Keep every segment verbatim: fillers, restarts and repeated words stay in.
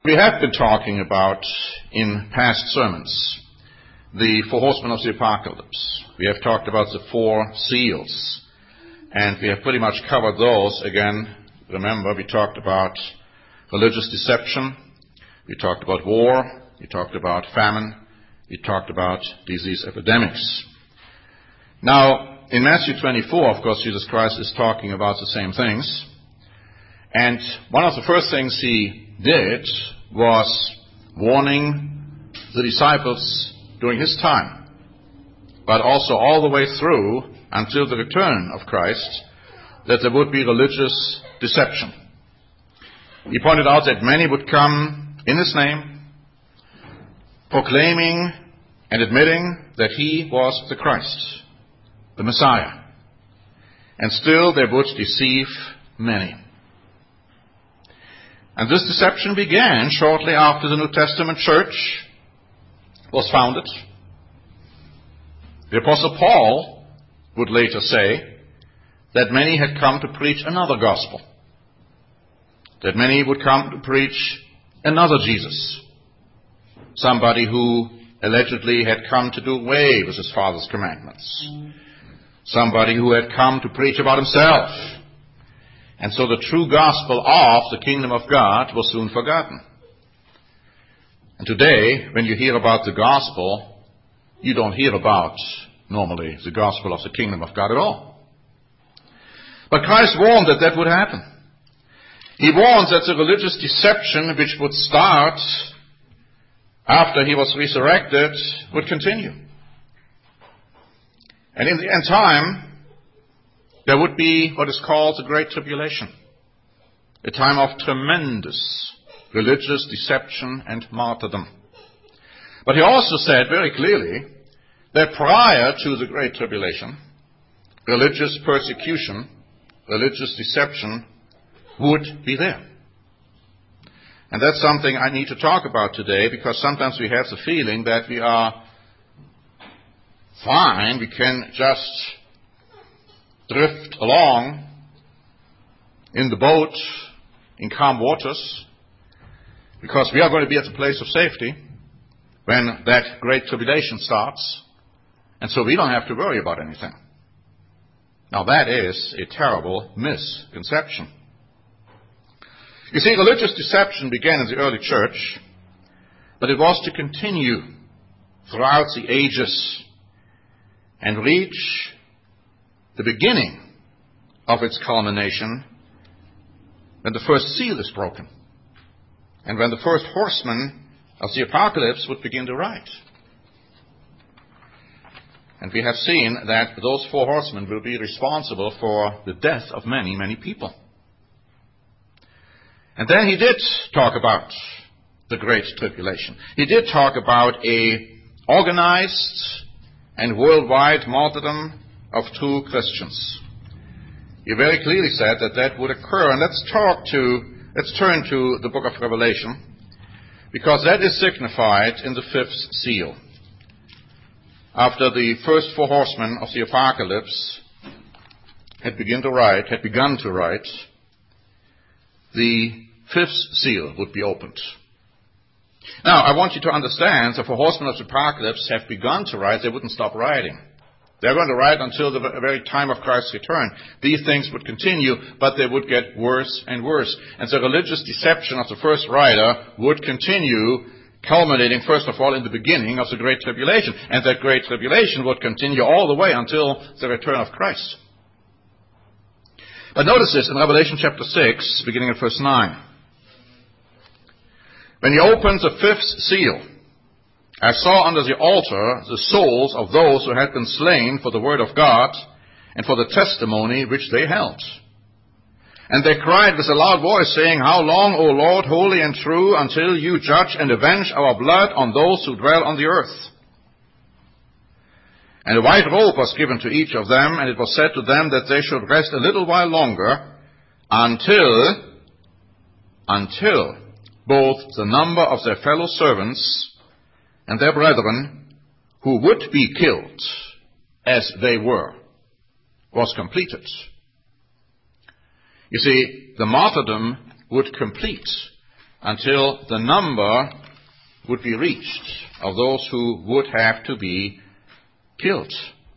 We have been talking about, in past sermons, the four horsemen of the apocalypse. We have talked about the four seals, and we have pretty much covered those. Again, remember, we talked about religious deception, we talked about war, we talked about famine, we talked about disease epidemics. Now, in Matthew twenty-four, of course, Jesus Christ is talking about the same things. And one of the first things he did was warning the disciples during his time, but also all the way through until the return of Christ, that there would be religious deception. He pointed out that many would come in his name, proclaiming and admitting that he was the Christ, the Messiah. And still they would deceive many. And this deception began shortly after the New Testament church was founded. The Apostle Paul would later say that many had come to preach another gospel, that many would come to preach another Jesus, somebody who allegedly had come to do away with his Father's commandments, somebody who had come to preach about himself. And so the true gospel of the kingdom of God was soon forgotten. And today, when you hear about the gospel, you don't hear about, normally, the gospel of the kingdom of God at all. But Christ warned that that would happen. He warned that the religious deception which would start after he was resurrected would continue. And in the end time, there would be what is called the Great Tribulation, a time of tremendous religious deception and martyrdom. But he also said very clearly that prior to the Great Tribulation, religious persecution, religious deception would be there. And that's something I need to talk about today, because sometimes we have the feeling that we are fine, we can just drift along in the boat in calm waters, because we are going to be at the place of safety when that great tribulation starts, and so we don't have to worry about anything. Now that is a terrible misconception. You see, religious deception began in the early church, but it was to continue throughout the ages and reach the beginning of its culmination when the first seal is broken and when the first horseman of the apocalypse would begin to ride. And we have seen that those four horsemen will be responsible for the death of many, many people. And then he did talk about the Great Tribulation. He did talk about a organized and worldwide martyrdom of true Christians. He very clearly said that that would occur. And let's talk to, let's turn to the book of Revelation, because that is signified in the fifth seal. After the first four horsemen of the apocalypse had begun to write, had begun to write, the fifth seal would be opened. Now, I want you to understand that the horsemen of the apocalypse have begun to write, they wouldn't stop writing. They're going to write until the very time of Christ's return. These things would continue, but they would get worse and worse. And the religious deception of the first writer would continue, culminating, first of all, in the beginning of the Great Tribulation. And that Great Tribulation would continue all the way until the return of Christ. But notice this in Revelation chapter six, beginning at verse nine. When he opened the fifth seal, I saw under the altar the souls of those who had been slain for the word of God and for the testimony which they held. And they cried with a loud voice, saying, How long, O Lord, holy and true, until you judge and avenge our blood on those who dwell on the earth? And a white robe was given to each of them, and it was said to them that they should rest a little while longer, until, until both the number of their fellow servants and their brethren, who would be killed as they were, was completed. You see, the martyrdom would complete until the number would be reached of those who would have to be killed.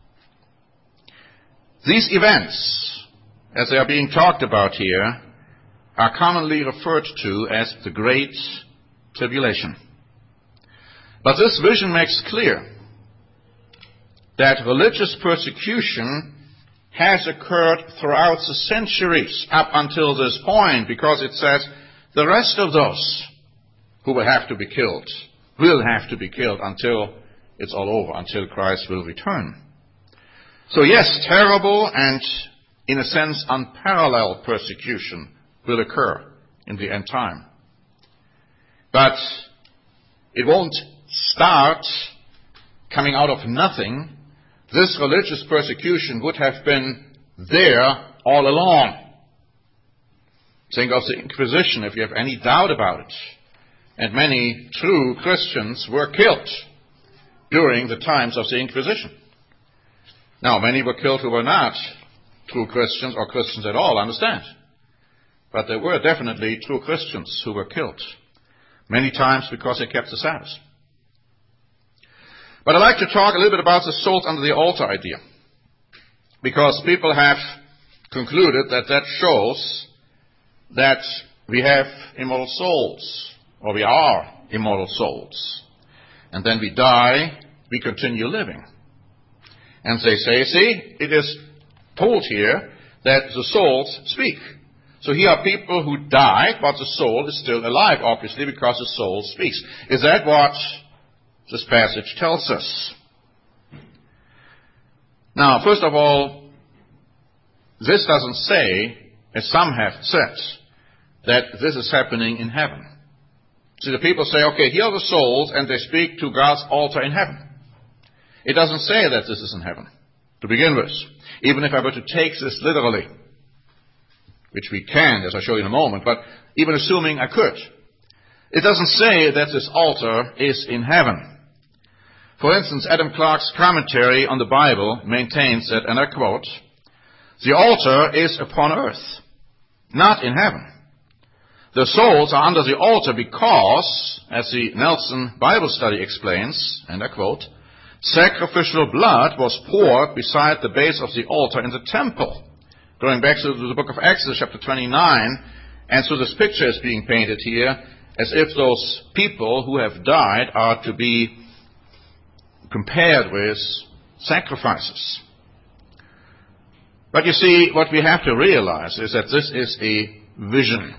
These events, as they are being talked about here, are commonly referred to as the Great Tribulation. But this vision makes clear that religious persecution has occurred throughout the centuries up until this point, because it says the rest of those who will have to be killed will have to be killed until it's all over, until Christ will return. So yes, terrible and, in a sense, unparalleled persecution will occur in the end time. But it won't start coming out of nothing. This religious persecution would have been there all along. Think of the Inquisition, if you have any doubt about it. And many true Christians were killed during the times of the Inquisition. Now, many were killed who were not true Christians or Christians at all, understand. But there were definitely true Christians who were killed, many times because they kept the Sabbath. But I'd like to talk a little bit about the souls under the altar idea, because people have concluded that that shows that we have immortal souls, or we are immortal souls. And then we die, we continue living. And they say, see, it is told here that the souls speak. So here are people who died, but the soul is still alive, obviously, because the soul speaks. Is that what this passage tells us? Now, first of all, this doesn't say, as some have said, that this is happening in heaven. See, the people say, okay, here are the souls, and they speak to God's altar in heaven. It doesn't say that this is in heaven, to begin with. Even if I were to take this literally, which we can, as I'll show you in a moment, but even assuming I could, it doesn't say that this altar is in heaven. For instance, Adam Clarke's commentary on the Bible maintains that, and I quote, "The altar is upon earth, not in heaven. The souls are under the altar because, as the Nelson Bible Study explains, and I quote, sacrificial blood was poured beside the base of the altar in the temple." Going back to the book of Exodus, chapter twenty-nine, and so this picture is being painted here as if those people who have died are to be compared with sacrifices. But you see, what we have to realize is that this is a vision.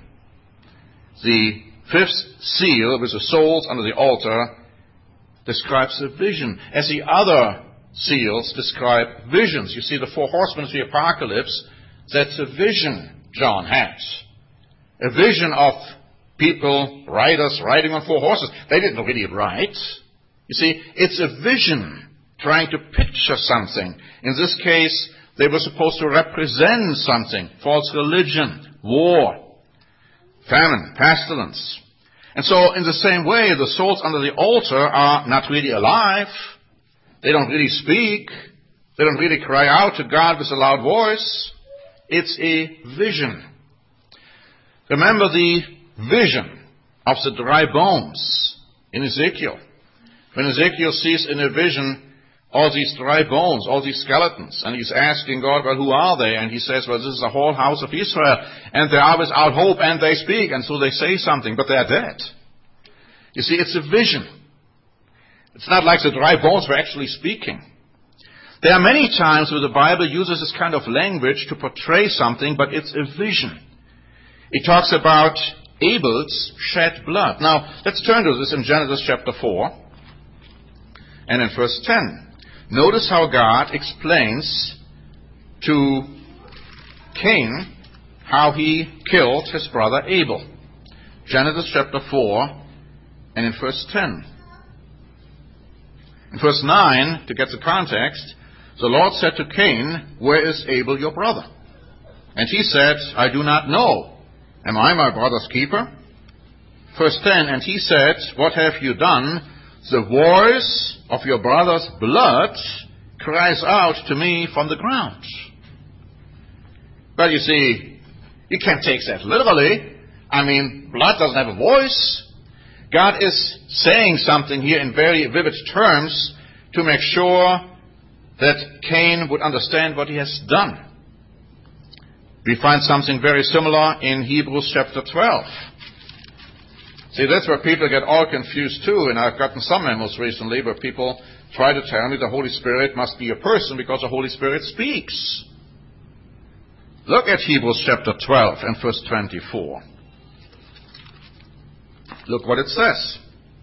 The fifth seal with the souls under the altar describes a vision, as the other seals describe visions. You see, the four horsemen of the apocalypse, that's a vision John has. A vision of people, riders, riding on four horses. They didn't really ride. You see, it's a vision trying to picture something. In this case, they were supposed to represent something. False religion, war, famine, pestilence. And so, in the same way, the souls under the altar are not really alive. They don't really speak. They don't really cry out to God with a loud voice. It's a vision. Remember the vision of the dry bones in Ezekiel. When Ezekiel sees in a vision all these dry bones, all these skeletons, and he's asking God, well, who are they? And he says, well, this is the whole house of Israel, and they are without hope, and they speak, and so they say something, but they're dead. You see, it's a vision. It's not like the dry bones were actually speaking. There are many times where the Bible uses this kind of language to portray something, but it's a vision. It talks about Abel's shed blood. Now, let's turn to this in Genesis chapter four and in verse ten. Notice how God explains to Cain how he killed his brother Abel. Genesis chapter four and in verse ten. In verse nine, to get the context, the Lord said to Cain, "Where is Abel your brother?" And he said, "I do not know. Am I my brother's keeper?" Verse ten, and he said, "What have you done? The voice of your brother's blood cries out to me from the ground." But you see, you can't take that literally. I mean, blood doesn't have a voice. God is saying something here in very vivid terms to make sure that Cain would understand what he has done. We find something very similar in Hebrews chapter twelve. See, that's where people get all confused too, and I've gotten some memos recently where people try to tell me the Holy Spirit must be a person because the Holy Spirit speaks. Look at Hebrews chapter twelve and verse twenty-four. Look what it says.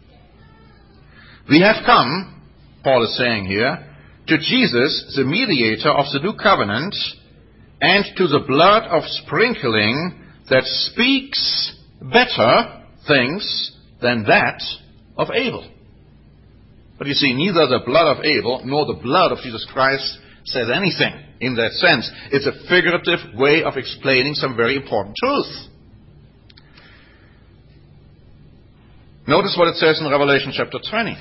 We have come, Paul is saying here, to Jesus, the mediator of the new covenant, and to the blood of sprinkling that speaks better things than that of Abel. But you see, neither the blood of Abel nor the blood of Jesus Christ says anything in that sense. It's a figurative way of explaining some very important truth. Notice what it says in Revelation chapter twenty.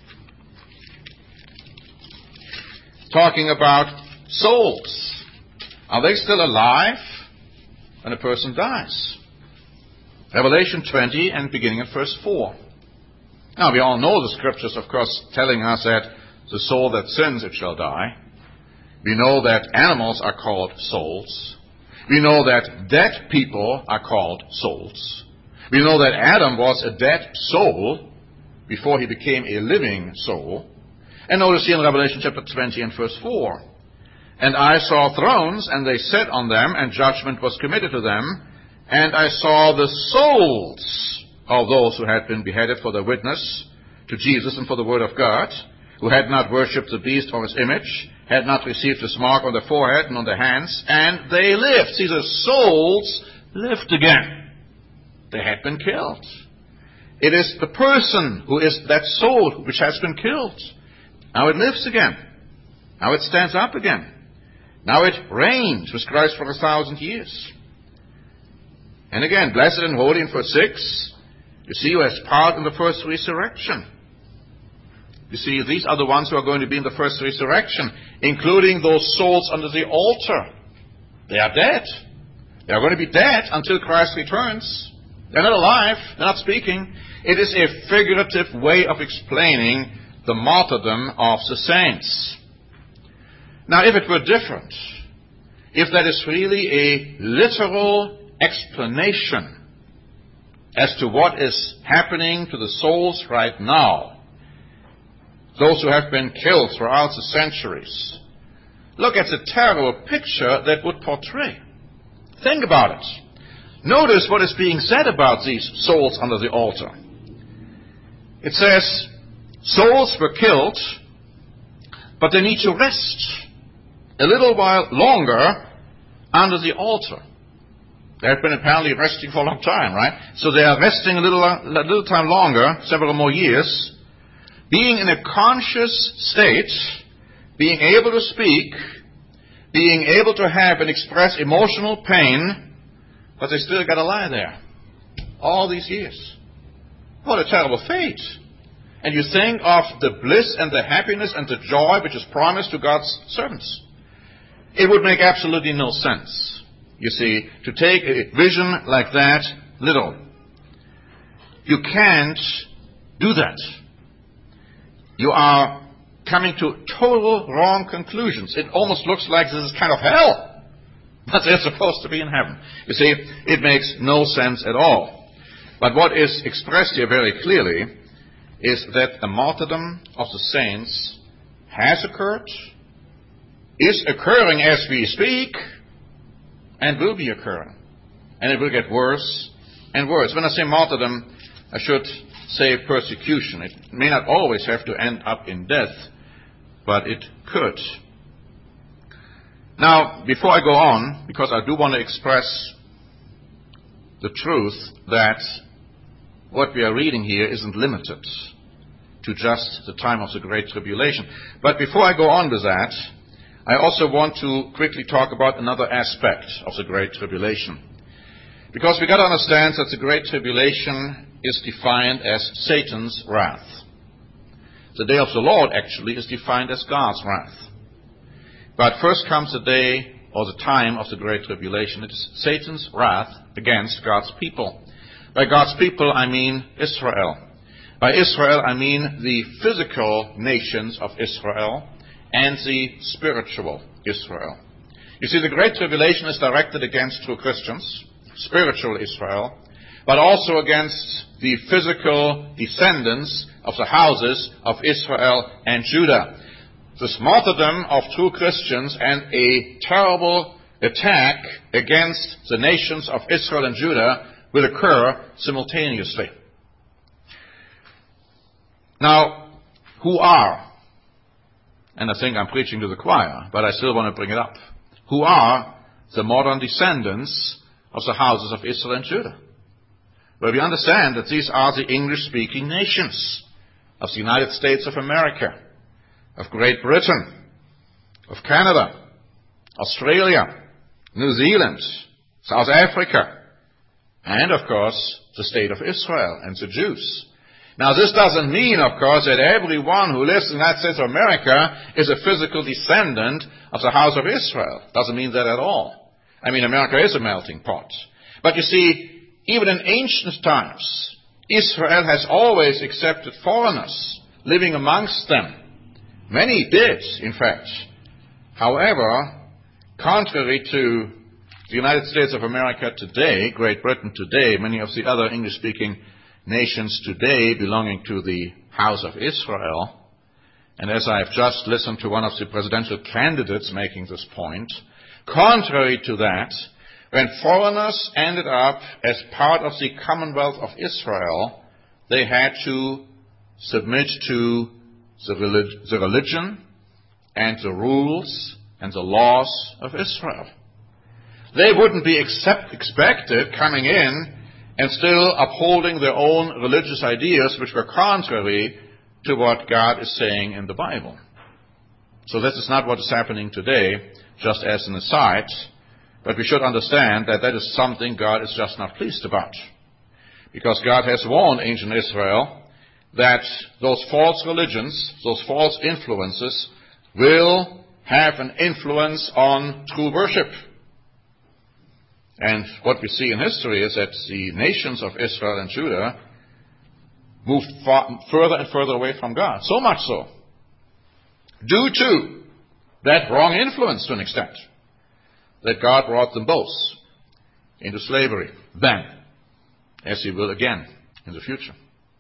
Talking about souls. Are they still alive when a person dies? Revelation twenty and beginning at verse four. Now, we all know the scriptures, of course, telling us that the soul that sins, it shall die. We know that animals are called souls. We know that dead people are called souls. We know that Adam was a dead soul before he became a living soul. And notice here in Revelation chapter twenty and verse four. And I saw thrones, and they sat on them, and judgment was committed to them. And I saw the souls of those who had been beheaded for their witness to Jesus and for the word of God, who had not worshipped the beast or his image, had not received his mark on their forehead and on their hands, and they lived. See, the souls lived again. They had been killed. It is the person who is that soul which has been killed. Now it lives again. Now it stands up again. Now it reigns with Christ for a thousand years. And again, blessed and holy in verse six, you see, who has part in the first resurrection. You see, these are the ones who are going to be in the first resurrection, including those souls under the altar. They are dead. They are going to be dead until Christ returns. They're not alive. They're not speaking. It is a figurative way of explaining the martyrdom of the saints. Now, if it were different, if that is really a literal explanation as to what is happening to the souls right now, those who have been killed throughout the centuries, look at the terrible picture that would portray. Think about it. Notice what is being said about these souls under the altar. It says, souls were killed, but they need to rest a little while longer under the altar. They have been apparently resting for a long time, right? So they are resting a little, a little time longer, several more years, being in a conscious state, being able to speak, being able to have and express emotional pain, but they still got to lie there all these years. What a terrible fate. And you think of the bliss and the happiness and the joy which is promised to God's servants. It would make absolutely no sense, you see, to take a vision like that little. You can't do that. You are coming to total wrong conclusions. It almost looks like this is kind of hell. But they're supposed to be in heaven. You see, it makes no sense at all. But what is expressed here very clearly is that the martyrdom of the saints has occurred, is occurring as we speak, and will be occurring. And it will get worse and worse. When I say martyrdom, I should say persecution. It may not always have to end up in death, but it could. Now, before I go on, because I do want to express the truth that what we are reading here isn't limited to just the time of the Great Tribulation. But before I go on with that, I also want to quickly talk about another aspect of the Great Tribulation. Because we've got to understand that the Great Tribulation is defined as Satan's wrath. The day of the Lord actually is defined as God's wrath. But first comes the day or the time of the Great Tribulation. It is Satan's wrath against God's people. By God's people, I mean Israel. By Israel, I mean the physical nations of Israel and the spiritual Israel. You see, the Great Tribulation is directed against true Christians, spiritual Israel, but also against the physical descendants of the houses of Israel and Judah. This martyrdom of true Christians and a terrible attack against the nations of Israel and Judah will occur simultaneously. Now, who are, and I think I'm preaching to the choir, but I still want to bring it up, who are the modern descendants of the houses of Israel and Judah? Well, we understand that these are the English-speaking nations of the United States of America, of Great Britain, of Canada, Australia, New Zealand, South Africa, and, of course, the state of Israel and the Jews. Now, this doesn't mean, of course, that everyone who lives in the United States of America is a physical descendant of the house of Israel. Doesn't mean that at all. I mean, America is a melting pot. But you see, even in ancient times, Israel has always accepted foreigners living amongst them. Many did, in fact. However, contrary to the United States of America today, Great Britain today, many of the other English-speaking nations today belonging to the house of Israel, and as I have just listened to one of the presidential candidates making this point, contrary to that, when foreigners ended up as part of the Commonwealth of Israel, they had to submit to the, relig- the religion and the rules and the laws of Israel. They wouldn't be accept- expected coming in and still upholding their own religious ideas which were contrary to what God is saying in the Bible. So this is not what is happening today, just as an aside, but we should understand that that is something God is just not pleased about. Because God has warned ancient Israel that those false religions, those false influences, will have an influence on true worship. And what we see in history is that the nations of Israel and Judah moved far, further and further away from God. So much so, due to that wrong influence to an extent, that God brought them both into slavery then, as He will again in the future.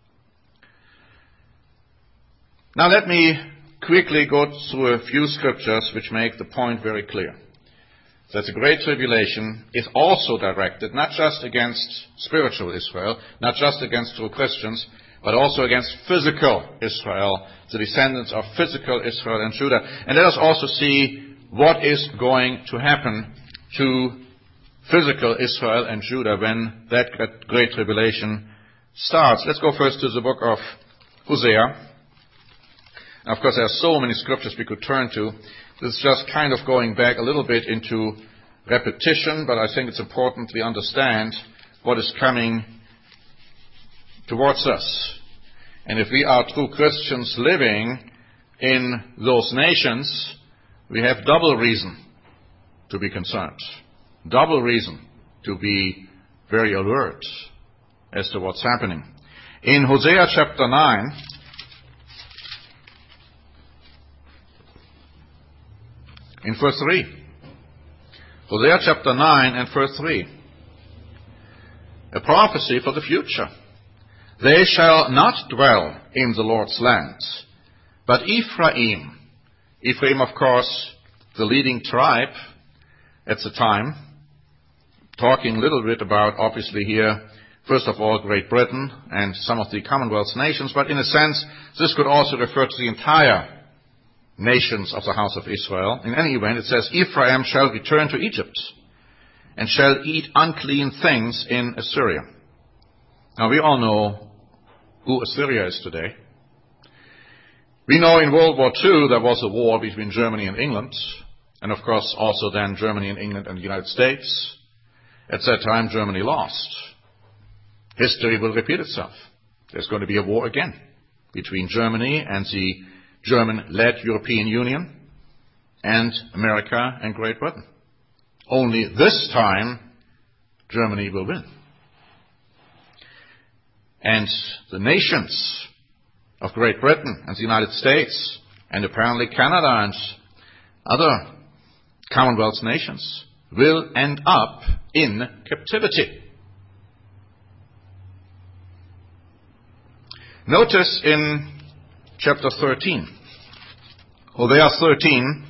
Now let me quickly go through a few scriptures which make the point very clear. That the Great Tribulation is also directed not just against spiritual Israel, not just against true Christians, but also against physical Israel, the descendants of physical Israel and Judah. And let us also see what is going to happen to physical Israel and Judah when that Great Tribulation starts. Let's go first to the book of Hosea. Of course, there are so many scriptures we could turn to. This is just kind of going back a little bit into repetition, but I think it's important we understand what is coming towards us. And if we are true Christians living in those nations, we have double reason to be concerned. Double reason to be very alert as to what's happening. In Hosea chapter nine, in verse three. Hosea chapter nine and verse three. A prophecy for the future. They shall not dwell in the Lord's land, but Ephraim. Ephraim, of course, the leading tribe at the time. Talking a little bit about, obviously here, first of all, Great Britain and some of the Commonwealth nations, but in a sense, this could also refer to the entire nations of the house of Israel. In any event, it says, Ephraim shall return to Egypt and shall eat unclean things in Assyria. Now, we all know who Assyria is today. We know in World War Two there was a war between Germany and England, and of course also then Germany and England and the United States. At that time, Germany lost. History will repeat itself. There's going to be a war again between Germany and the German-led European Union and America and Great Britain. Only this time, Germany will win. And the nations of Great Britain and the United States, and apparently Canada and other Commonwealth nations, will end up in captivity. Notice in chapter thirteen, Hosea thirteen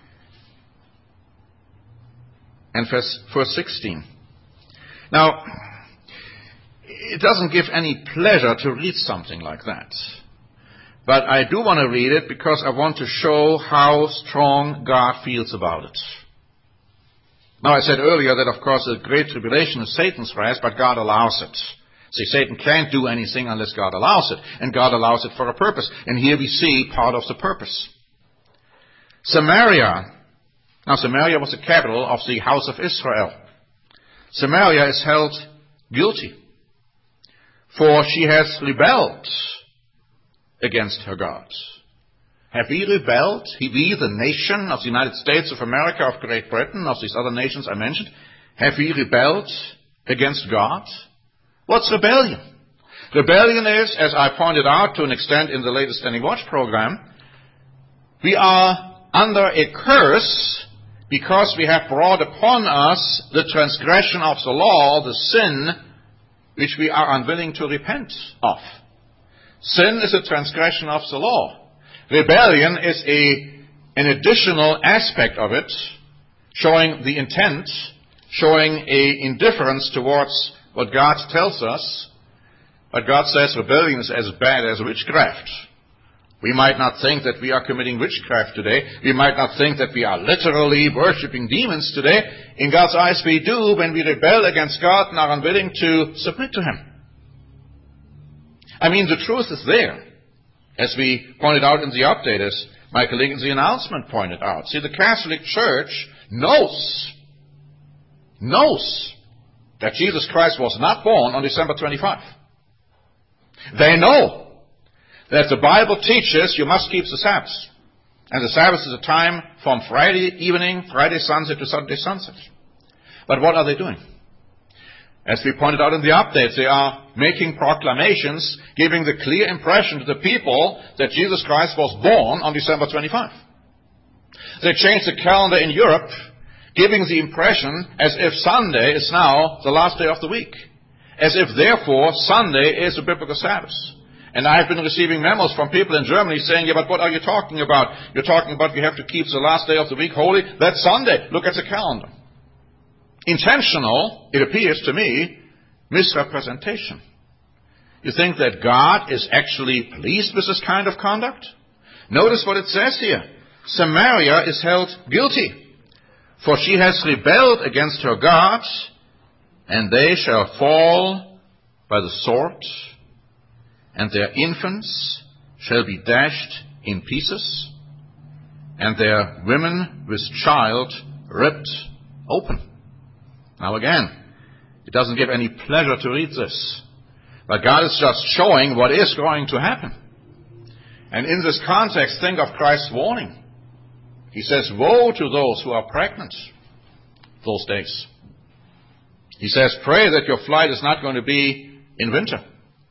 and verse, verse sixteen. Now, it doesn't give any pleasure to read something like that. But I do want to read it because I want to show how strong God feels about it. Now, I said earlier that, of course, the Great Tribulation is Satan's wrath, but God allows it. See, Satan can't do anything unless God allows it, and God allows it for a purpose. And here we see part of the purpose. Samaria. Now, Samaria was the capital of the house of Israel. Samaria is held guilty, for she has rebelled against her God. Have we rebelled? We, the nation of the United States of America, of Great Britain, of these other nations I mentioned, have we rebelled against God? What's rebellion? Rebellion is, as I pointed out to an extent in the latest Standing Watch program, we are under a curse because we have brought upon us the transgression of the law, the sin, which we are unwilling to repent of. Sin is a transgression of the law. Rebellion is a, an additional aspect of it, showing the intent, showing a indifference towards what God tells us. But God says rebellion is as bad as witchcraft. We might not think that we are committing witchcraft today. We might not think that we are literally worshiping demons today. In God's eyes we do when we rebel against God and are unwilling to submit to Him. I mean, the truth is there. As we pointed out in the update, as Michael Link in the announcement pointed out. See, the Catholic Church knows, knows that Jesus Christ was not born on December twenty-fifth. They know that the Bible teaches you must keep the Sabbath. And the Sabbath is a time from Friday evening, Friday sunset to Sunday sunset. But what are they doing? As we pointed out in the update, they are making proclamations, giving the clear impression to the people that Jesus Christ was born on December twenty-fifth. They changed the calendar in Europe, giving the impression as if Sunday is now the last day of the week. As if, therefore, Sunday is a biblical Sabbath. And I have been receiving memos from people in Germany saying, yeah, but what are you talking about? You're talking about we have to keep the last day of the week holy? That's Sunday. Look at the calendar. Intentional, it appears to me, misrepresentation. You think that God is actually pleased with this kind of conduct? Notice what it says here. Samaria is held guilty, for she has rebelled against her God, and they shall fall by the sword, and their infants shall be dashed in pieces, and their women with child ripped open. Now again, it doesn't give any pleasure to read this, but God is just showing what is going to happen. And in this context, think of Christ's warning. He says, woe to those who are pregnant those days. He says, pray that your flight is not going to be in winter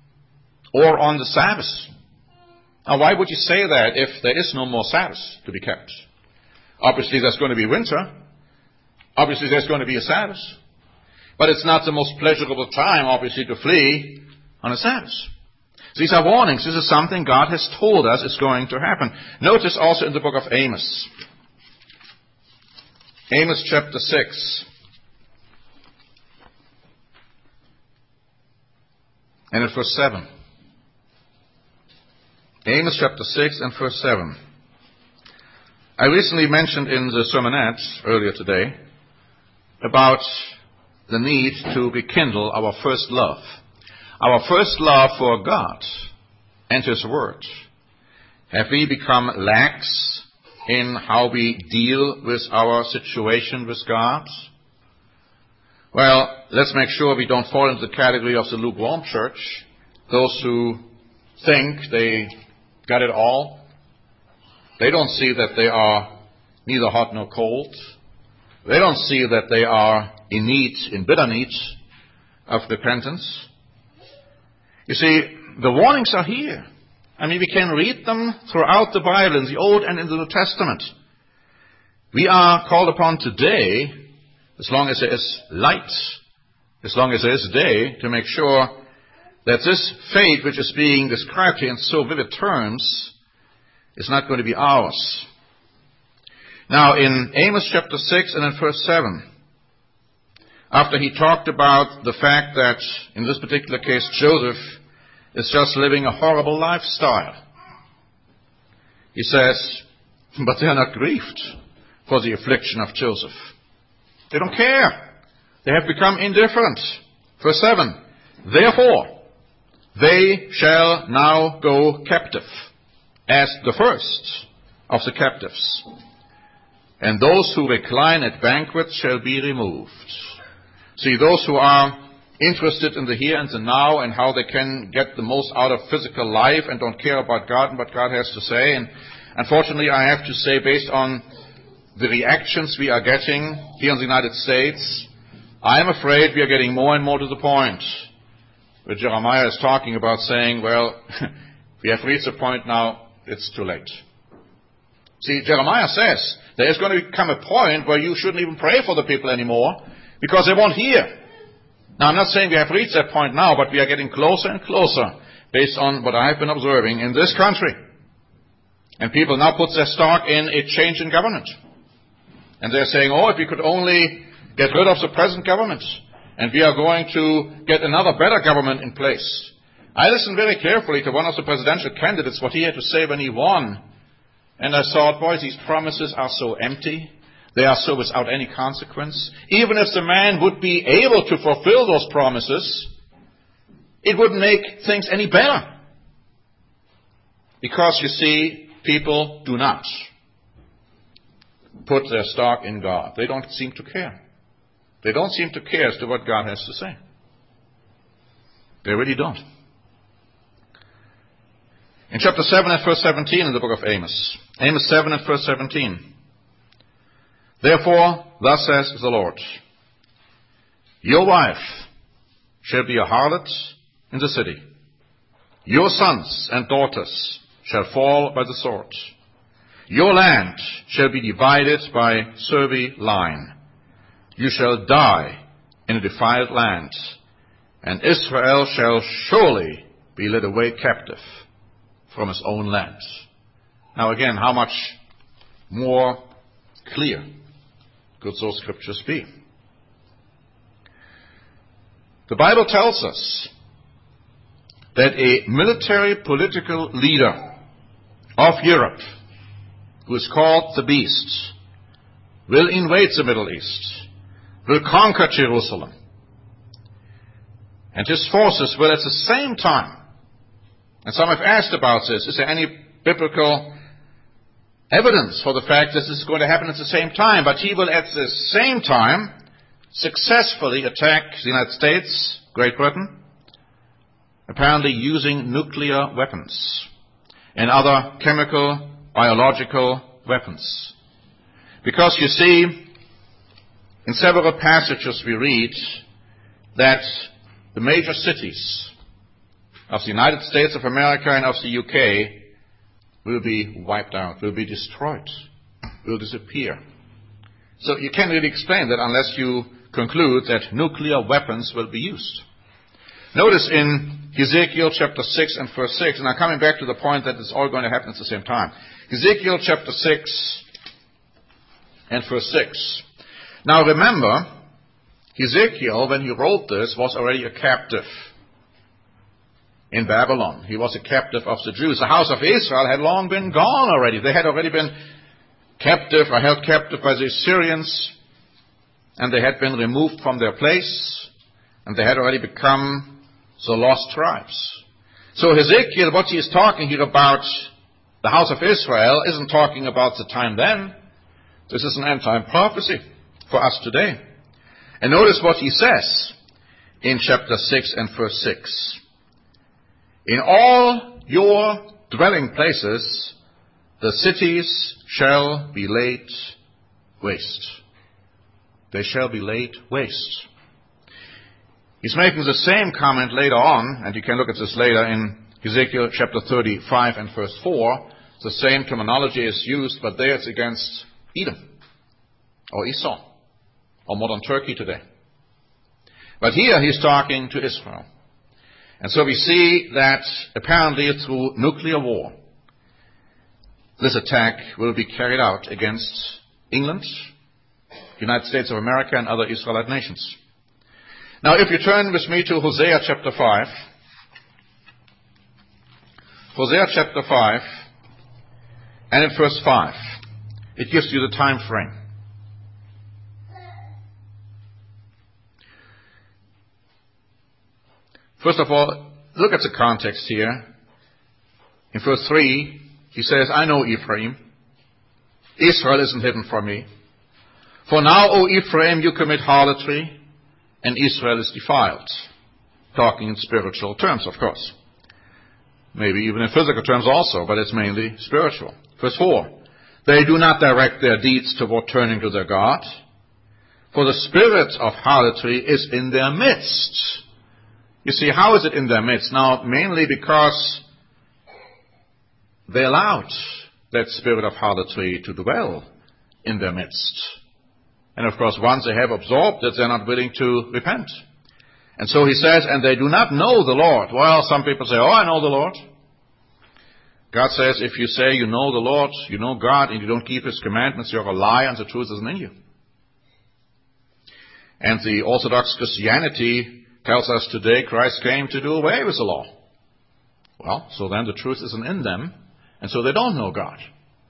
or on the Sabbath. Now, why would you say that if there is no more Sabbath to be kept? Obviously, there's going to be winter. Obviously, there's going to be a Sabbath. But it's not the most pleasurable time, obviously, to flee on a Sabbath. These are warnings. This is something God has told us is going to happen. Notice also in the book of Amos. Amos chapter six. And at verse seven. Amos chapter six and verse seven. I recently mentioned in the sermonette earlier today about the need to rekindle our first love. Our first love for God and His Word. Have we become lax in how we deal with our situation with God? Well, let's make sure we don't fall into the category of the lukewarm church, those who think they got it all. They don't see that they are neither hot nor cold. They don't see that they are in need, in bitter need of repentance. You see, the warnings are here. I mean, we can read them throughout the Bible, in the Old and in the New Testament. We are called upon today, as long as there is light, as long as there is day, to make sure that this fate which is being described here in so vivid terms is not going to be ours. Now, in Amos chapter six and in verse seven, after he talked about the fact that, in this particular case, Joseph is just living a horrible lifestyle, he says, but they are not grieved for the affliction of Joseph. They don't care. They have become indifferent. Verse seven, therefore, they shall now go captive, as the first of the captives. And those who recline at banquets shall be removed. See, those who are interested in the here and the now and how they can get the most out of physical life and don't care about God and what God has to say. And unfortunately, I have to say, based on the reactions we are getting here in the United States, I am afraid we are getting more and more to the point where Jeremiah is talking about saying, well, we have reached a point now, it's too late. See, Jeremiah says there is going to come a point where you shouldn't even pray for the people anymore because they won't hear. Now, I'm not saying we have reached that point now, but we are getting closer and closer based on what I have been observing in this country. And people now put their stock in a change in government. And they're saying, oh, if we could only get rid of the present government, and we are going to get another better government in place. I listened very carefully to one of the presidential candidates, what he had to say when he won. And I thought, boy, these promises are so empty. They are so without any consequence. Even if the man would be able to fulfill those promises, it wouldn't make things any better. Because, you see, people do not put their stock in God. They don't seem to care. They don't seem to care as to what God has to say. They really don't. In chapter seven and verse seventeen in the book of Amos, Amos seven and verse seventeen, therefore, thus says the Lord, your wife shall be a harlot in the city. Your sons and daughters shall fall by the sword. Your land shall be divided by survey line. You shall die in a defiled land, and Israel shall surely be led away captive from his own land. Now again, how much more clear could those scriptures be? The Bible tells us that a military political leader of Europe, who is called the Beast, will invade the Middle East, will conquer Jerusalem. And his forces will at the same time, and some have asked about this, is there any biblical evidence for the fact that this is going to happen at the same time? But he will at the same time successfully attack the United States, Great Britain, apparently using nuclear weapons and other chemical, biological weapons. Because you see, in several passages we read that the major cities of the United States of America and of the U K will be wiped out, will be destroyed, will disappear. So you can't really explain that unless you conclude that nuclear weapons will be used. Notice in Ezekiel chapter six and verse six, and I'm coming back to the point that it's all going to happen at the same time. Ezekiel chapter six and verse six. Now remember, Ezekiel, when he wrote this, was already a captive in Babylon. He was a captive of the Jews. The house of Israel had long been gone already. They had already been captive or held captive by the Assyrians, and they had been removed from their place, and they had already become the lost tribes. So Ezekiel, what he is talking here about the house of Israel, isn't talking about the time then. This is an end-time prophecy for us today. And notice what he says in chapter six and verse six. In all your dwelling places, the cities shall be laid waste. They shall be laid waste. He's making the same comment later on, and you can look at this later in Ezekiel chapter thirty-five and verse four. The same terminology is used, but there it's against Edom, or Esau, or modern Turkey today. But here he's talking to Israel. And so we see that apparently through nuclear war, this attack will be carried out against England, United States of America, and other Israelite nations. Now, if you turn with me to Hosea chapter five, Hosea chapter five, and in verse five, it gives you the time frame. First of all, look at the context here. In verse three, he says, I know Ephraim. Israel isn't hidden from me. For now, O Ephraim, you commit harlotry, and Israel is defiled. Talking in spiritual terms, of course. Maybe even in physical terms also, but it's mainly spiritual. Verse four, they do not direct their deeds toward turning to their God, for the spirit of harlotry is in their midst. You see, how is it in their midst? Now, mainly because they allowed that spirit of harlotry to dwell in their midst. And of course, once they have absorbed it, they're not willing to repent. And so he says, and they do not know the Lord. Well, some people say, oh, I know the Lord. God says, if you say you know the Lord, you know God, and you don't keep His commandments, you're a liar and the truth isn't in you. And the Orthodox Christianity tells us today Christ came to do away with the law. Well, so then the truth isn't in them, and so they don't know God.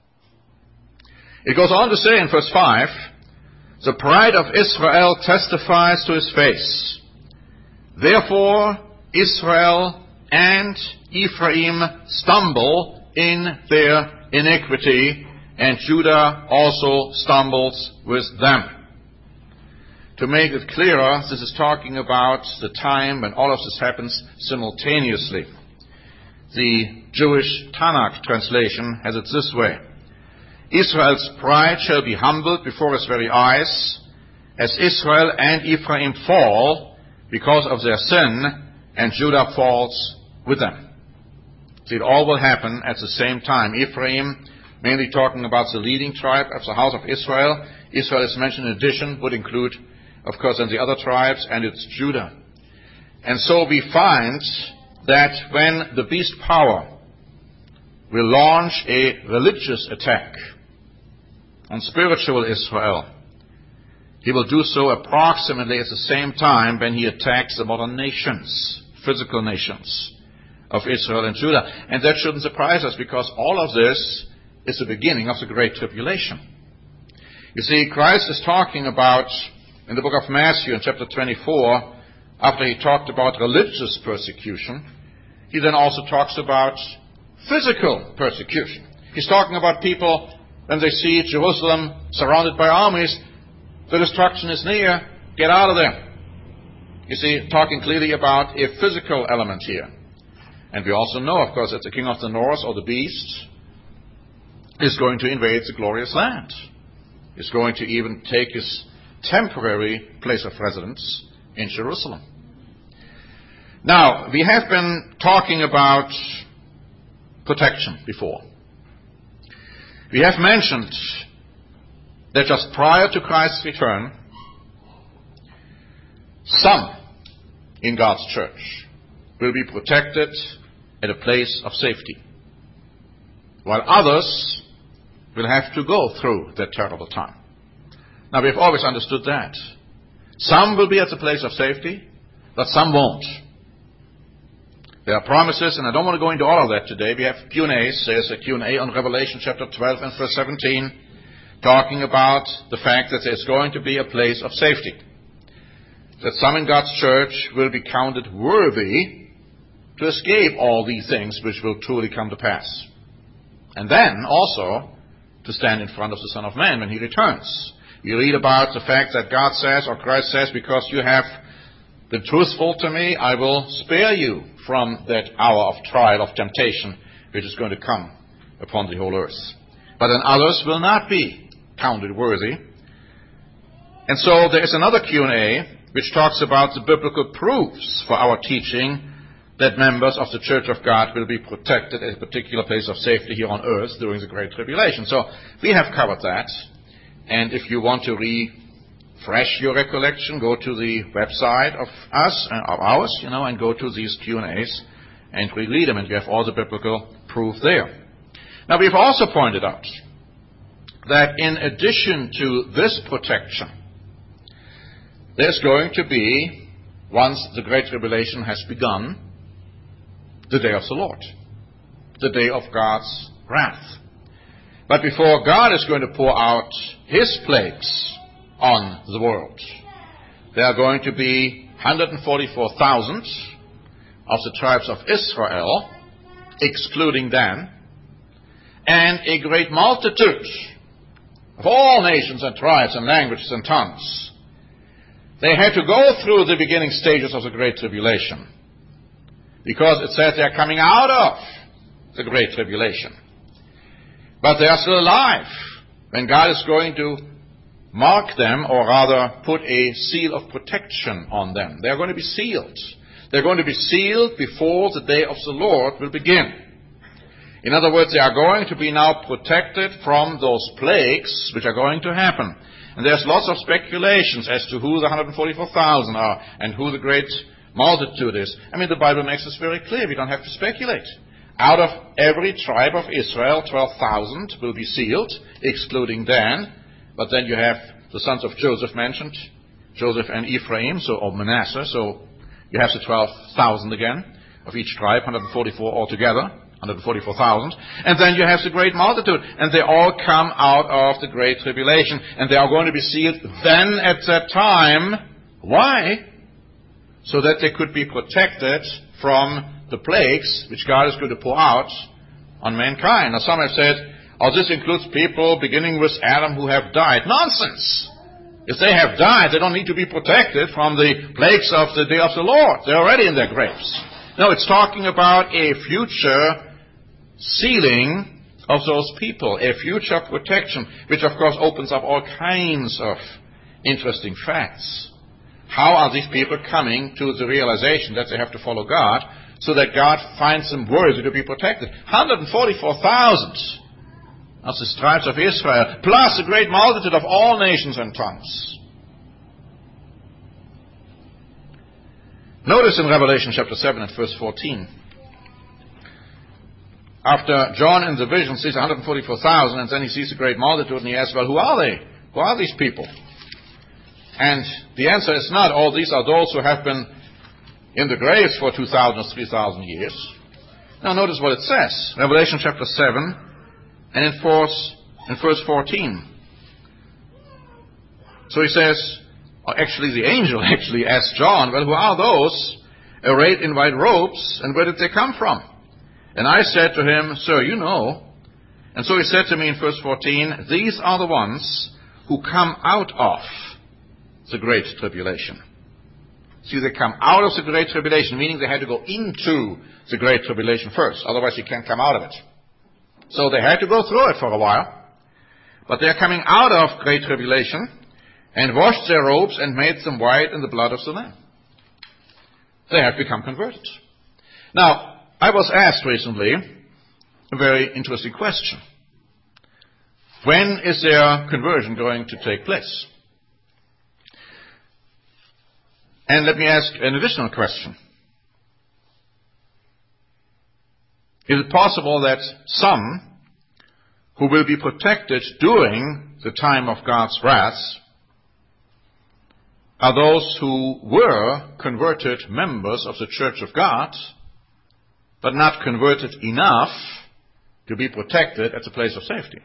It goes on to say in verse five, the pride of Israel testifies to his face. Therefore, Israel and Ephraim stumble in their iniquity, and Judah also stumbles with them. To make it clearer, this is talking about the time when all of this happens simultaneously. The Jewish Tanakh translation has it this way. Israel's pride shall be humbled before his very eyes, as Israel and Ephraim fall because of their sin, and Judah falls with them. See, it all will happen at the same time. Ephraim, mainly talking about the leading tribe of the house of Israel. Israel is mentioned in addition, would include, of course, and the other tribes, and it's Judah. And so we find that when the beast power will launch a religious attack on spiritual Israel, he will do so approximately at the same time when he attacks the modern nations, physical nations of Israel and Judah. And that shouldn't surprise us, because all of this is the beginning of the Great Tribulation. You see, Christ is talking about, in the book of Matthew in chapter twenty-four, after he talked about religious persecution, he then also talks about physical persecution. He's talking about people, when they see Jerusalem surrounded by armies, the destruction is near, get out of there. You see, talking clearly about a physical element here. And we also know, of course, that the king of the north, or the beast, is going to invade the glorious land. He's going to even take his temporary place of residence in Jerusalem. Now, we have been talking about protection before. We have mentioned that just prior to Christ's return, some in God's church will be protected at a place of safety, while others will have to go through that terrible time. Now, we've always understood that. Some will be at the place of safety, but some won't. There are promises, and I don't want to go into all of that today. We have Q and A's. There's a Q and A on Revelation chapter twelve and verse seventeen, talking about the fact that there's going to be a place of safety. That some in God's church will be counted worthy to escape all these things which will truly come to pass. And then also to stand in front of the Son of Man when he returns. We read about the fact that God says, or Christ says, because you have been truthful to me, I will spare you from that hour of trial, of temptation, which is going to come upon the whole earth. But then others will not be counted worthy. And so there is another Q and A which talks about the biblical proofs for our teaching that members of the Church of God will be protected at a particular place of safety here on earth during the Great Tribulation. So we have covered that. And if you want to refresh your recollection, go to the website of us, uh, of ours, you know, and go to these Q and A's and reread them, and you have all the biblical proof there. Now, we've also pointed out that in addition to this protection, there's going to be, once the Great Tribulation has begun, the day of the Lord, the day of God's wrath. But before God is going to pour out His plagues on the world, there are going to be one hundred forty-four thousand of the tribes of Israel, excluding Dan, and a great multitude of all nations and tribes and languages and tongues. They had to go through the beginning stages of the Great Tribulation, because it says they are coming out of the Great Tribulation. But they are still alive when God is going to mark them, or rather put a seal of protection on them. They are going to be sealed. They're going to be sealed before the day of the Lord will begin. In other words, they are going to be now protected from those plagues which are going to happen. And there's lots of speculations as to who the one hundred forty-four thousand are and who the great multitude is. I mean, the Bible makes this very clear. We don't have to speculate. Out of every tribe of Israel, twelve thousand will be sealed, excluding Dan. But then you have the sons of Joseph mentioned, Joseph and Ephraim, so or Manasseh. So you have the twelve thousand again of each tribe, one hundred forty-four altogether, one hundred forty-four thousand. And then you have the great multitude, and they all come out of the Great Tribulation, and they are going to be sealed then at that time. Why? So that they could be protected from the plagues which God is going to pour out on mankind. Now some have said, oh, this includes people beginning with Adam who have died. Nonsense! If they have died, they don't need to be protected from the plagues of the day of the Lord. They're already in their graves. No, it's talking about a future sealing of those people, a future protection, which of course opens up all kinds of interesting facts. How are these people coming to the realization that they have to follow God so that God finds them worthy to be protected? one hundred forty-four thousand of the tribes of Israel, plus a great multitude of all nations and tongues. Notice in Revelation chapter seven and verse fourteen, after John in the vision sees one hundred forty-four thousand, and then he sees a great multitude, and he asks, well, who are they? Who are these people? And the answer is not, oh, these are those who have been in the graves for two thousand or three thousand years. Now notice what it says. Revelation chapter seven and in verse, in verse fourteen. So he says, or actually the angel actually asked John, well, who are those arrayed in white robes, and where did they come from? And I said to him, sir, you know. And so he said to me in verse fourteen, these are the ones who come out of the Great Tribulation. See, they come out of the Great Tribulation, meaning they had to go into the Great Tribulation first. Otherwise you can't come out of it. So they had to go through it for a while. But they're coming out of Great Tribulation and washed their robes and made them white in the blood of the Lamb. They have become converted. Now, I was asked recently a very interesting question. When is their conversion going to take place? And let me ask an additional question. Is it possible that some who will be protected during the time of God's wrath are those who were converted members of the Church of God, but not converted enough to be protected at the place of safety?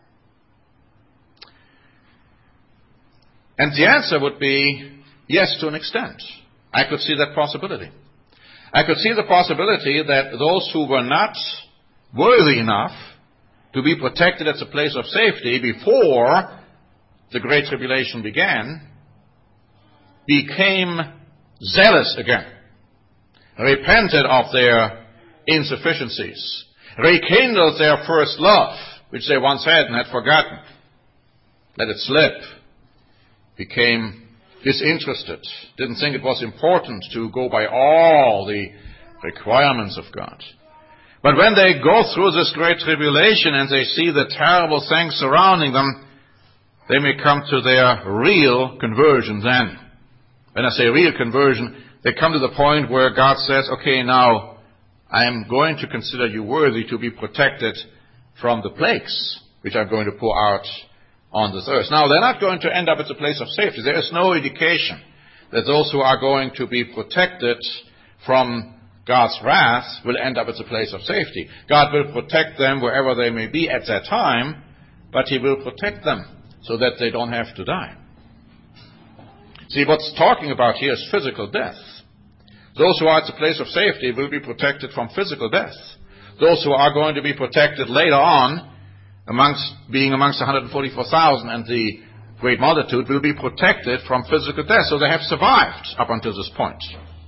And the answer would be yes, to an extent. I could see that possibility. I could see the possibility that those who were not worthy enough to be protected at the place of safety before the Great Tribulation began became zealous again, repented of their insufficiencies, rekindled their first love, which they once had and had forgotten, let it slip, became disinterested, didn't think it was important to go by all the requirements of God. But when they go through this great tribulation and they see the terrible things surrounding them, they may come to their real conversion then. When I say real conversion, they come to the point where God says, okay, now I am going to consider you worthy to be protected from the plagues which I'm going to pour out on this earth. Now, they're not going to end up at the place of safety. There is no indication that those who are going to be protected from God's wrath will end up at the place of safety. God will protect them wherever they may be at that time, but He will protect them so that they don't have to die. See, what's talking about here is physical death. Those who are at the place of safety will be protected from physical death. Those who are going to be protected later on, amongst being amongst one hundred forty-four thousand and the great multitude, will be protected from physical death. So they have survived up until this point.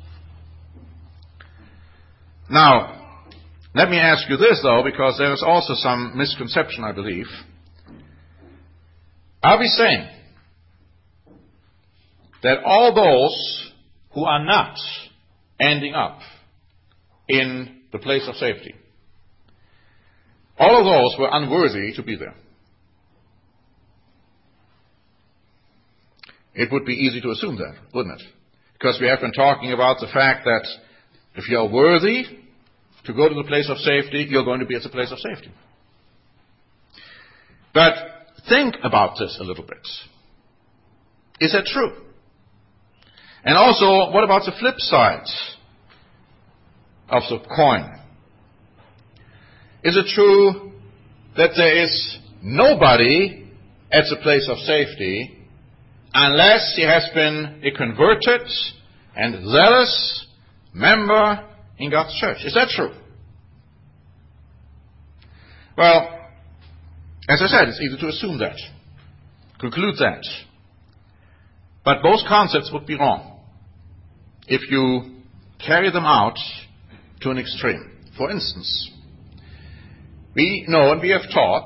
Now, let me ask you this, though, because there is also some misconception, I believe. Are we saying that all those who are not ending up in the place of safety, all of those were unworthy to be there? It would be easy to assume that, wouldn't it? Because we have been talking about the fact that if you are worthy to go to the place of safety, you're going to be at the place of safety. But think about this a little bit. Is that true? And also, what about the flip side of the coin? Is it true that there is nobody at the place of safety unless he has been a converted and zealous member in God's church? Is that true? Well, as I said, it's easy to assume that, conclude that. But both concepts would be wrong if you carry them out to an extreme. For instance, we know and we have taught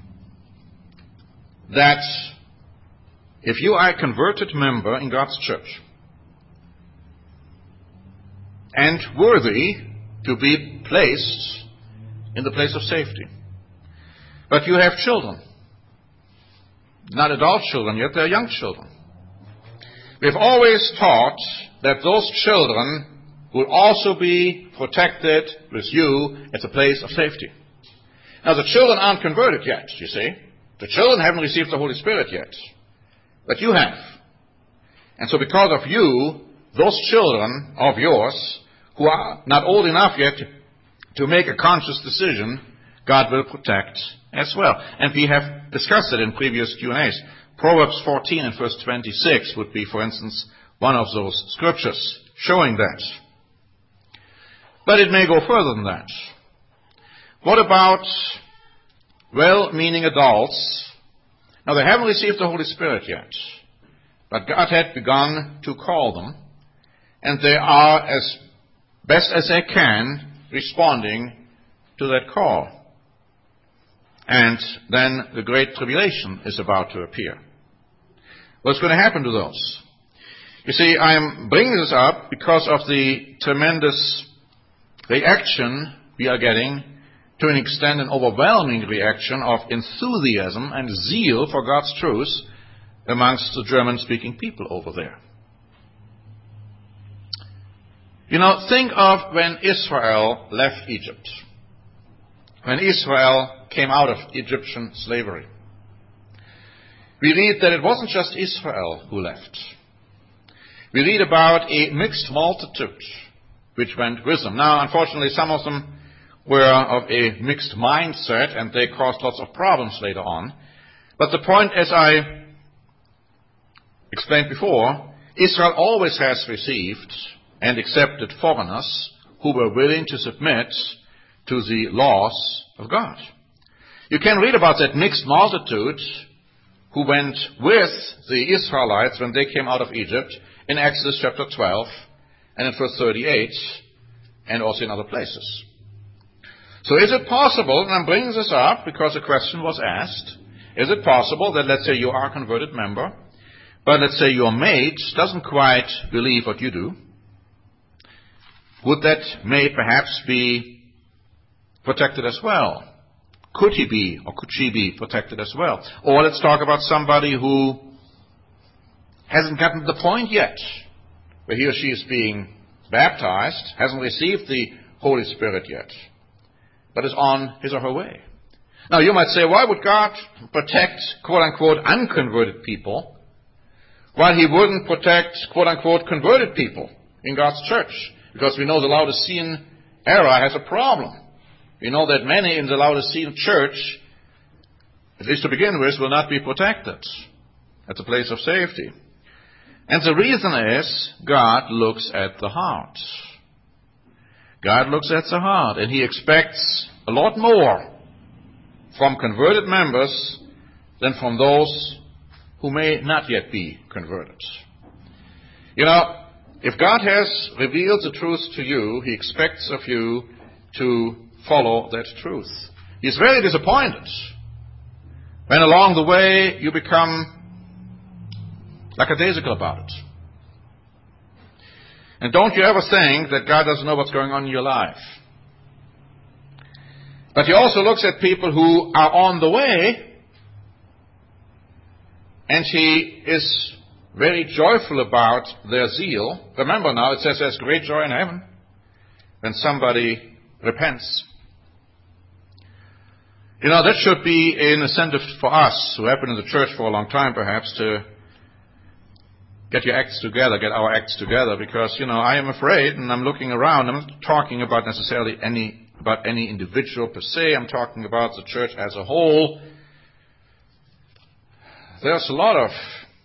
that if you are a converted member in God's church and worthy to be placed in the place of safety, but you have children, not adult children yet, they're young children, we've always taught that those children will also be protected with you at the place of safety. Now, the children aren't converted yet, you see. The children haven't received the Holy Spirit yet. But you have. And so because of you, those children of yours, who are not old enough yet to make a conscious decision, God will protect as well. And we have discussed it in previous Q and A's. Proverbs fourteen and verse twenty-six would be, for instance, one of those scriptures showing that. But it may go further than that. What about well-meaning adults? Now, they haven't received the Holy Spirit yet, but God had begun to call them, and they are, as best as they can, responding to that call. And then the Great Tribulation is about to appear. What's going to happen to those? You see, I am bringing this up because of the tremendous reaction we are getting, to an extent an overwhelming reaction of enthusiasm and zeal for God's truth amongst the German-speaking people over there. You know, think of when Israel left Egypt. When Israel came out of Egyptian slavery. We read that it wasn't just Israel who left. We read about a mixed multitude which went with them. Now, unfortunately, some of them were of a mixed mindset, and they caused lots of problems later on. But the point, as I explained before, Israel always has received and accepted foreigners who were willing to submit to the laws of God. You can read about that mixed multitude who went with the Israelites when they came out of Egypt in Exodus chapter twelve and in verse thirty-eight, and also in other places. So is it possible, and I'm bringing this up because a question was asked, is it possible that, let's say, you are a converted member, but let's say your mate doesn't quite believe what you do, would that mate perhaps be protected as well? Could he be or could she be protected as well? Or let's talk about somebody who hasn't gotten to the point yet where he or she is being baptized, hasn't received the Holy Spirit yet, but is on his or her way. Now you might say, why would God protect quote-unquote unconverted people while he wouldn't protect quote-unquote converted people in God's church? Because we know the Laodicean era has a problem. We know that many in the Laodicean church, at least to begin with, will not be protected. That's a place of safety. And the reason is God looks at the heart. God looks at the heart, and he expects a lot more from converted members than from those who may not yet be converted. You know, if God has revealed the truth to you, he expects of you to follow that truth. He's very disappointed when along the way you become lackadaisical about it. And don't you ever think that God doesn't know what's going on in your life. But he also looks at people who are on the way, and he is very joyful about their zeal. Remember now, it says there's great joy in heaven when somebody repents. You know, that should be an incentive for us who have been in the church for a long time, perhaps, to get your acts together, get our acts together, because, you know, I am afraid, and I'm looking around, I'm not talking about necessarily any, about any individual per se, I'm talking about the church as a whole. There's a lot of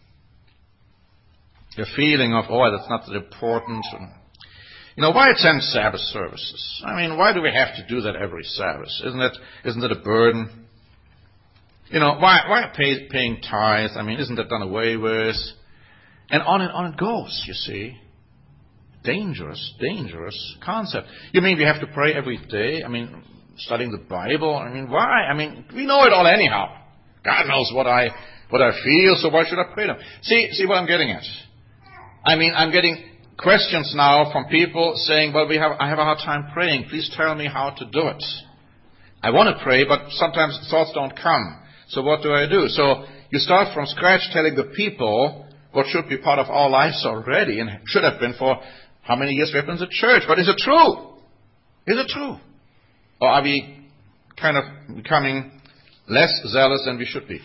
the feeling of, oh, that's not that important. And, you know, why attend Sabbath services? I mean, why do we have to do that every Sabbath? Isn't it, isn't it a burden? You know, why, why pay, paying tithes? I mean, isn't that done away with? And on and on it goes, you see. Dangerous, dangerous concept. You mean we have to pray every day? I mean, studying the Bible? I mean, why? I mean, we know it all anyhow. God knows what I what I feel, so why should I pray them? See, see what I'm getting at? I mean, I'm getting questions now from people saying, well, we have I have a hard time praying. Please tell me how to do it. I want to pray, but sometimes thoughts don't come. So what do I do? So you start from scratch telling the people what should be part of our lives already and should have been for how many years we have been in the church. But is it true? Is it true? Or are we kind of becoming less zealous than we should be?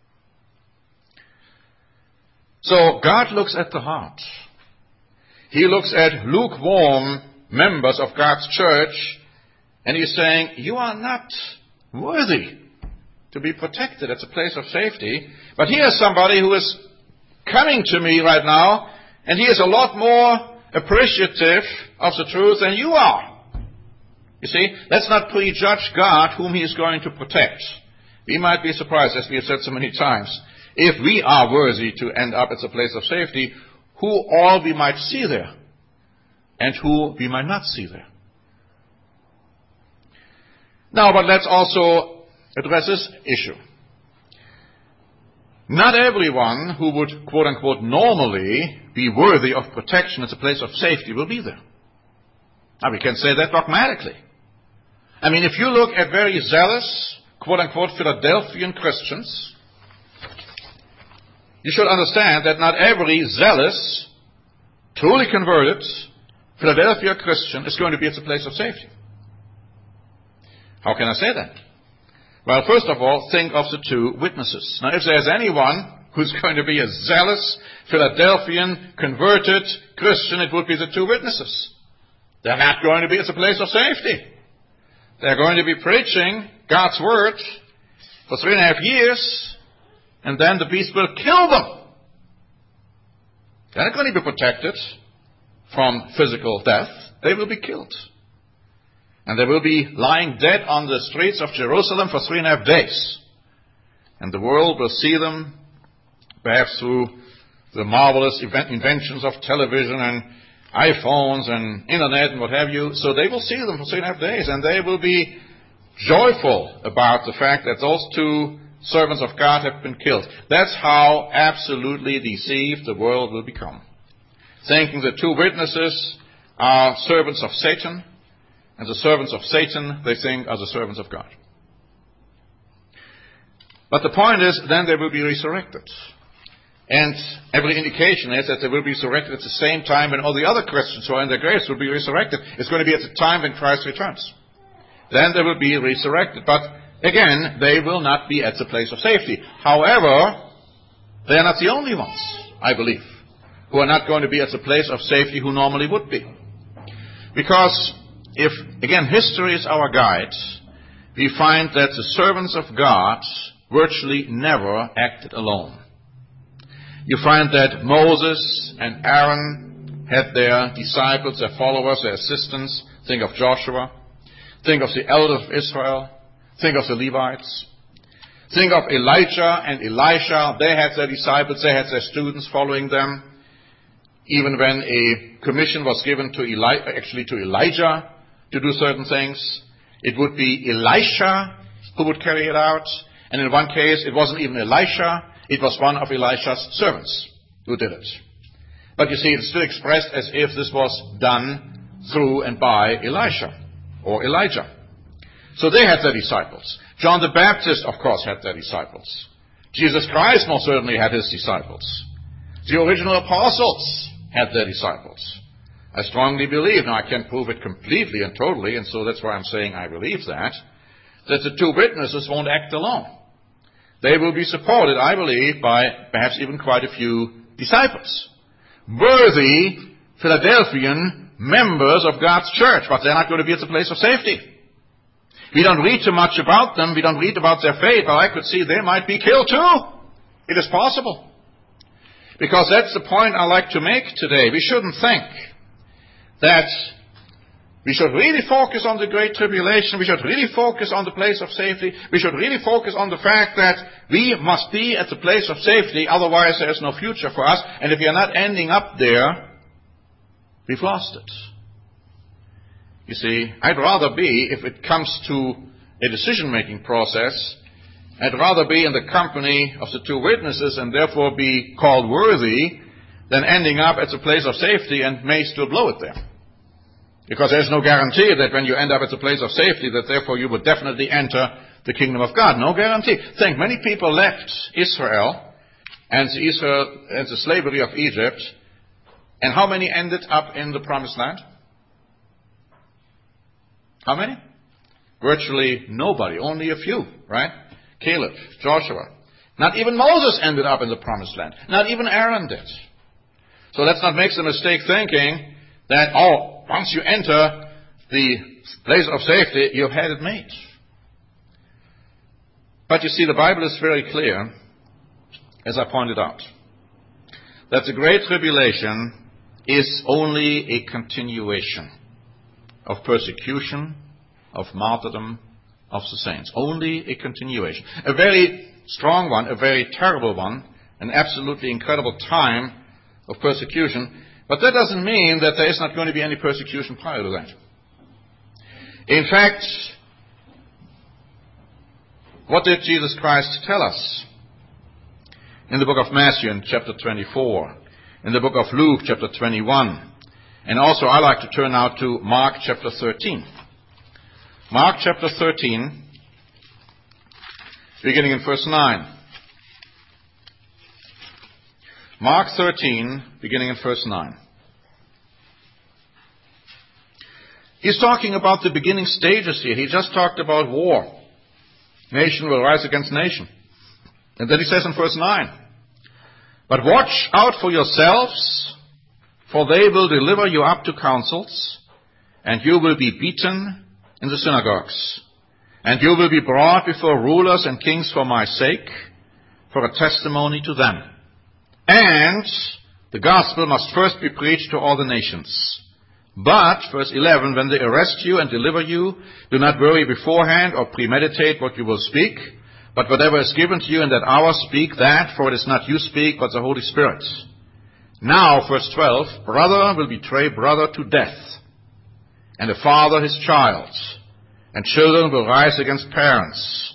So God looks at the heart. He looks at lukewarm members of God's church, and he's saying, you are not worthy to be protected. It's a place of safety. But here's somebody who is coming to me right now, and he is a lot more appreciative of the truth than you are. You see, let's not prejudge God whom he is going to protect. We might be surprised, as we have said so many times, if we are worthy to end up at a place of safety, who all we might see there, and who we might not see there. Now, but let's also address this issue. Not everyone who would, quote-unquote, normally be worthy of protection as a place of safety will be there. Now, we can say that dogmatically. I mean, if you look at very zealous, quote-unquote, Philadelphian Christians, you should understand that not every zealous, truly converted Philadelphia Christian is going to be at the place of safety. How can I say that? Well, first of all, think of the two witnesses. Now, if there's anyone who's going to be a zealous Philadelphian converted Christian, it would be the two witnesses. They're not going to be at the place of safety. They're going to be preaching God's word for three and a half years, and then the beast will kill them. They're not going to be protected from physical death. They will be killed. And they will be lying dead on the streets of Jerusalem for three and a half days. And the world will see them, perhaps through the marvelous inventions of television and iPhones and internet and what have you. So they will see them for three and a half days, and they will be joyful about the fact that those two servants of God have been killed. That's how absolutely deceived the world will become. Thinking the two witnesses are servants of Satan, and the servants of Satan, they think, are the servants of God. But the point is, then they will be resurrected. And every indication is that they will be resurrected at the same time when all the other Christians who are in their graves will be resurrected. It's going to be at the time when Christ returns. Then they will be resurrected. But again, they will not be at the place of safety. However, they are not the only ones, I believe, who are not going to be at the place of safety who normally would be. Because if, again, history is our guide, we find that the servants of God virtually never acted alone. You find that Moses and Aaron had their disciples, their followers, their assistants. Think of Joshua. Think of the elders of Israel. Think of the Levites. Think of Elijah and Elisha. They had their disciples, they had their students following them. Even when a commission was given to Eli- actually to Elijah to do certain things, it would be Elisha who would carry it out. And in one case, it wasn't even Elisha. It was one of Elisha's servants who did it. But you see, it's still expressed as if this was done through and by Elisha or Elijah. So they had their disciples. John the Baptist, of course, had their disciples. Jesus Christ most certainly had his disciples. The original apostles had their disciples. I strongly believe, now I can't prove it completely and totally, and so that's why I'm saying I believe that, that the two witnesses won't act alone. They will be supported, I believe, by perhaps even quite a few disciples. Worthy Philadelphian members of God's church, but they're not going to be at the place of safety. We don't read too much about them. We don't read about their fate, but I could see they might be killed too. It is possible. Because that's the point I like to make today. We shouldn't think that we should really focus on the Great Tribulation. We should really focus on the place of safety. We should really focus on the fact that we must be at the place of safety, otherwise there is no future for us. And if we are not ending up there, we've lost it. You see, I'd rather be, if it comes to a decision-making process, I'd rather be in the company of the two witnesses and therefore be called worthy than ending up at the place of safety and may still blow it there. Because there's no guarantee that when you end up at the place of safety that therefore you would definitely enter the kingdom of God. No guarantee. Think, many people left Israel and the, Israel, and the slavery of Egypt, and how many ended up in the promised land? How many? Virtually nobody. Only a few, right? Caleb, Joshua. Not even Moses ended up in the promised land. Not even Aaron did. So let's not make the mistake thinking that, oh, once you enter the place of safety, you've had it made. But you see, the Bible is very clear, as I pointed out, that the Great Tribulation is only a continuation of persecution, of martyrdom, of the saints. Only a continuation. A very strong one, a very terrible one, an absolutely incredible time of persecution. But that doesn't mean that there is not going to be any persecution prior to that. In fact, what did Jesus Christ tell us? In the book of Matthew, in chapter twenty-four, in the book of Luke, chapter twenty-one, and also I like to turn now to Mark, chapter thirteen. Mark, chapter thirteen, beginning in verse nine. Mark thirteen, beginning in verse nine. He's talking about the beginning stages here. He just talked about war. Nation will rise against nation. And then he says in verse nine, "But watch out for yourselves, for they will deliver you up to councils, and you will be beaten in the synagogues, and you will be brought before rulers and kings for my sake, for a testimony to them. And the gospel must first be preached to all the nations. But," verse eleven, "when they arrest you and deliver you, do not worry beforehand or premeditate what you will speak, but whatever is given to you in that hour, speak that, for it is not you speak, but the Holy Spirit. Now," verse twelve, "brother will betray brother to death, and a father his child, and children will rise against parents,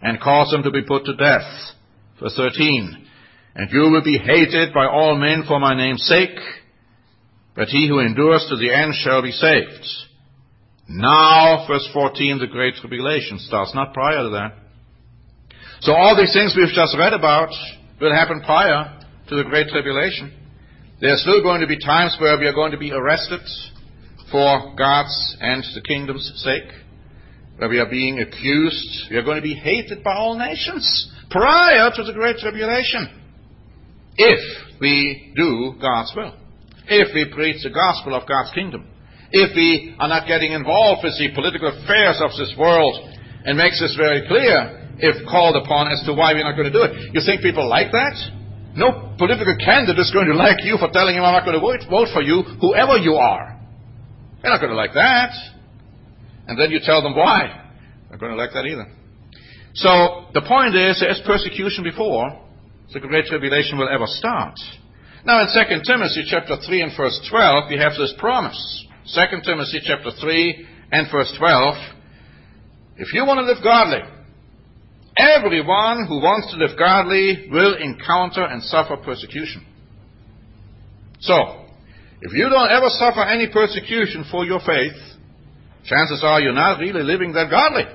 and cause them to be put to death. Verse thirteen, and you will be hated by all men for my name's sake, but he who endures to the end shall be saved. Now, verse fourteen, the great tribulation starts, not prior to that. So all these things we've just read about will happen prior to the great tribulation. There are still going to be times where we are going to be arrested for God's and the kingdom's sake, where we are being accused. We are going to be hated by all nations prior to the great tribulation, if we do God's will, if we preach the gospel of God's kingdom, if we are not getting involved with the political affairs of this world, and makes this very clear if called upon as to why we're not going to do it. You think people like that? No political candidate is going to like you for telling him, I'm not going to vote, vote for you, whoever you are. They're not going to like that. And then you tell them why. They're not going to like that either. So the point is, there is persecution before the great tribulation will ever start. Now in Second Timothy chapter three and verse twelve, we have this promise. Second Timothy chapter three and verse twelve. If you want to live godly, everyone who wants to live godly will encounter and suffer persecution. So, if you don't ever suffer any persecution for your faith, chances are you're not really living that godly.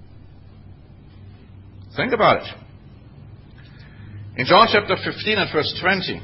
Think about it. In John chapter fifteen and verse twenty,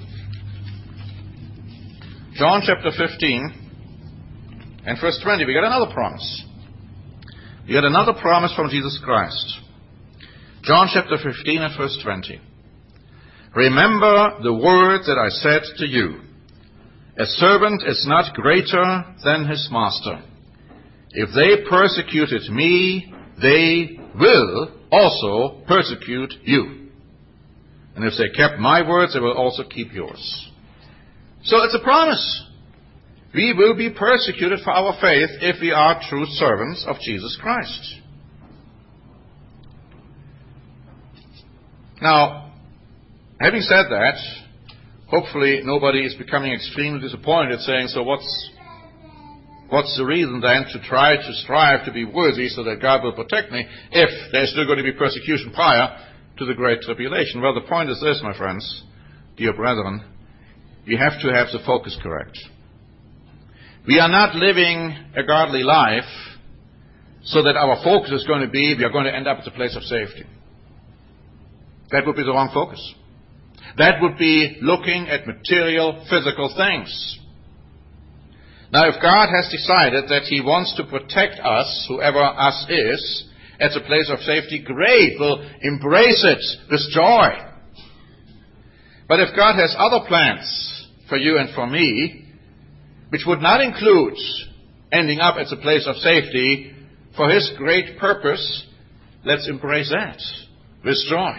John chapter fifteen and verse twenty, we got another promise. We got another promise from Jesus Christ. John chapter fifteen and verse twenty. Remember the word that I said to you. A servant is not greater than his master. If they persecuted me, they will also persecute you. And if they kept my words, they will also keep yours. So it's a promise. We will be persecuted for our faith if we are true servants of Jesus Christ. Now, having said that, hopefully nobody is becoming extremely disappointed saying, so what's what's the reason then to try to strive to be worthy so that God will protect me if there's still going to be persecution prior to the great tribulation? Well, the point is this, my friends, dear brethren, you have to have the focus correct. We are not living a godly life so that our focus is going to be we are going to end up at the place of safety. That would be the wrong focus. That would be looking at material, physical things. Now, if God has decided that He wants to protect us, whoever us is, at a place of safety, great, we'll embrace it with joy. But if God has other plans for you and for me, which would not include ending up at a place of safety for His great purpose, let's embrace that with joy.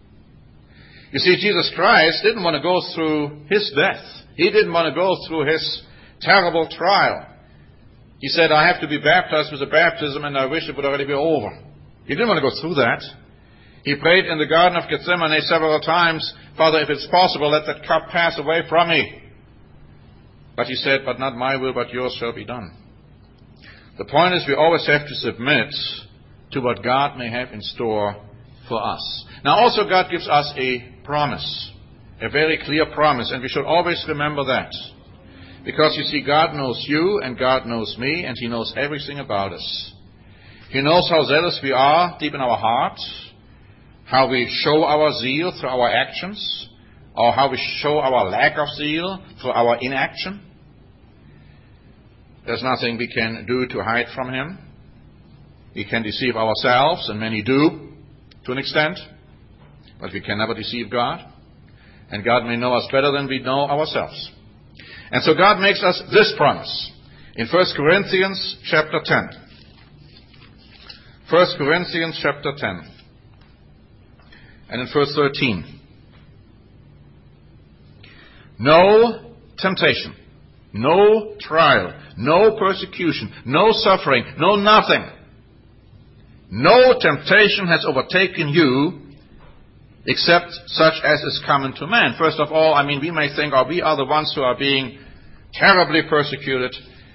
You see, Jesus Christ didn't want to go through His death. He didn't want to go through His terrible trial. He said, I have to be baptized with a baptism and I wish it would already be over. He didn't want to go through that. He prayed in the Garden of Gethsemane several times, Father, if it's possible, let that cup pass away from me. But He said, but not my will, but yours shall be done. The point is we always have to submit to what God may have in store for us. Now also God gives us a promise, a very clear promise, and we should always remember that. Because you see, God knows you and God knows me, and He knows everything about us. He knows how zealous we are deep in our heart, how we show our zeal through our actions, or how we show our lack of zeal through our inaction. There's nothing we can do to hide from Him. We can deceive ourselves, and many do, to an extent, but we can never deceive God. And God may know us better than we know ourselves. And so God makes us this promise in First Corinthians chapter ten. First Corinthians chapter ten. And in verse thirteen. No temptation, no trial, no persecution, no suffering, no nothing. No temptation has overtaken you except such as is common to man. First of all, I mean, we may think, oh, we are the ones who are being terribly persecuted.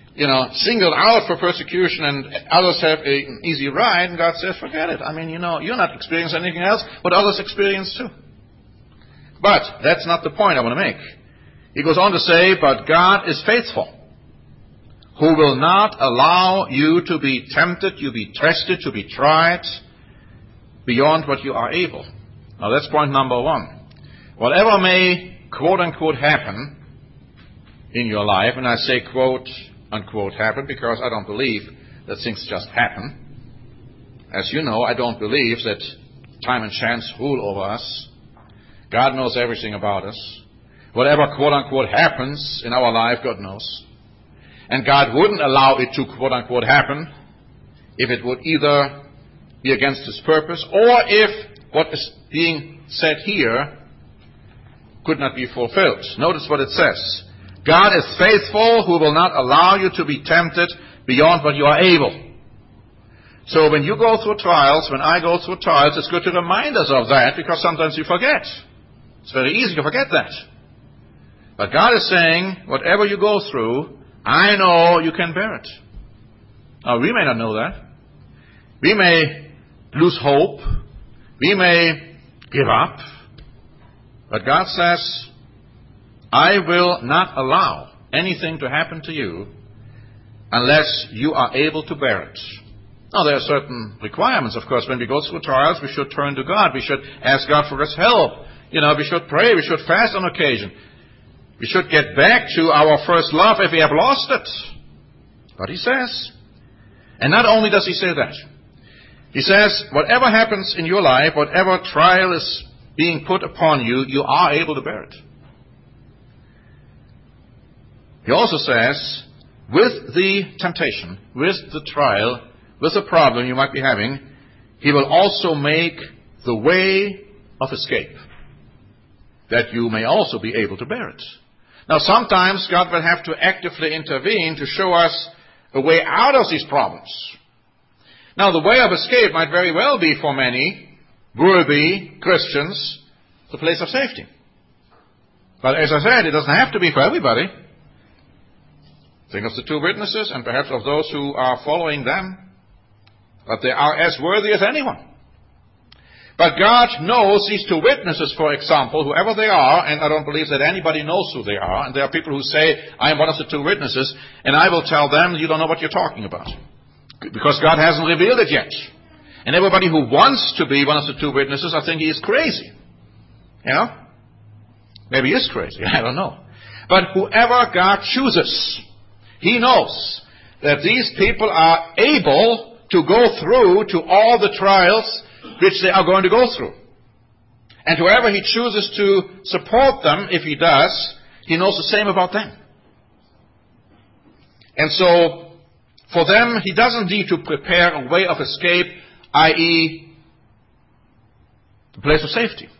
you know, singled out for persecution and others have a, an easy ride, and God says, forget it. I mean, you know, you're not experiencing anything else, but others experience too. But that's not the point I want to make. He goes on to say, but God is faithful, who will not allow you to be tempted, you be tested, to be tried beyond what you are able. Now that's point number one. Whatever may, quote unquote, happen in your life, and I say quote unquote happen because I don't believe that things just happen. As you know, I don't believe that time and chance rule over us. God knows everything about us. Whatever quote unquote happens in our life, God knows. And God wouldn't allow it to quote unquote happen if it would either be against His purpose or if what is being said here could not be fulfilled. Notice what it says. God is faithful, who will not allow you to be tempted beyond what you are able. So when you go through trials, when I go through trials, it's good to remind us of that because sometimes you forget. It's very easy to forget that. But God is saying, whatever you go through, I know you can bear it. Now, we may not know that. We may lose hope. We may give up. But God says, I will not allow anything to happen to you unless you are able to bear it. Now, there are certain requirements, of course. When we go through trials, we should turn to God. We should ask God for His help. You know, we should pray. We should fast on occasion. We should get back to our first love if we have lost it. But He says, and not only does He say that, He says, whatever happens in your life, whatever trial is being put upon you, you are able to bear it. He also says, with the temptation, with the trial, with the problem you might be having, He will also make the way of escape, that you may also be able to bear it. Now, sometimes God will have to actively intervene to show us a way out of these problems. Now, the way of escape might very well be for many worthy Christians the place of safety. But as I said, it doesn't have to be for everybody. Think of the two witnesses and perhaps of those who are following them. But they are as worthy as anyone. But God knows these two witnesses, for example, whoever they are, and I don't believe that anybody knows who they are, and there are people who say, I am one of the two witnesses, and I will tell them, you don't know what you're talking about. Because God hasn't revealed it yet. And everybody who wants to be one of the two witnesses, I think he is crazy. You know? Maybe he is crazy, I don't know. But whoever God chooses, He knows that these people are able to go through to all the trials which they are going to go through. And whoever He chooses to support them, if He does, He knows the same about them. And so, for them, He doesn't need to prepare a way of escape, that is, the place of safety.